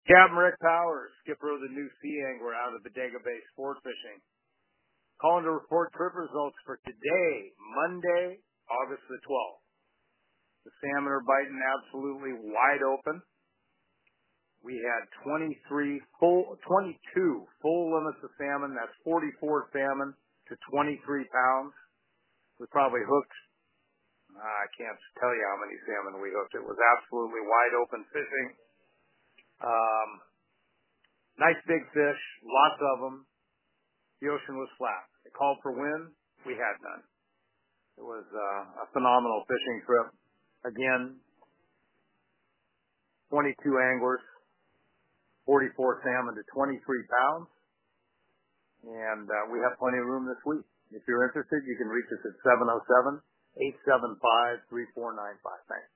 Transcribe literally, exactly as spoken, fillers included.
Captain Rick Powers, skipper of the new Sea Angler out of Bodega Bay Sport Fishing. Calling to report trip results for today, Monday, August the twelfth. The salmon are biting absolutely wide open. We had twenty-three full, twenty-two full limits of salmon. That's forty-four salmon to twenty-three pounds. We probably hooked, I can't tell you how many salmon we hooked. It was absolutely wide open fishing. Um, nice big fish, lots of them. The ocean was flat. It called for wind. We had none. It was uh, a phenomenal fishing trip. Again, twenty-two anglers, forty-four salmon to twenty-three pounds. And uh, we have plenty of room this week. If you're interested, you can reach us at seven oh seven, eight seven five, three four nine five. Thanks.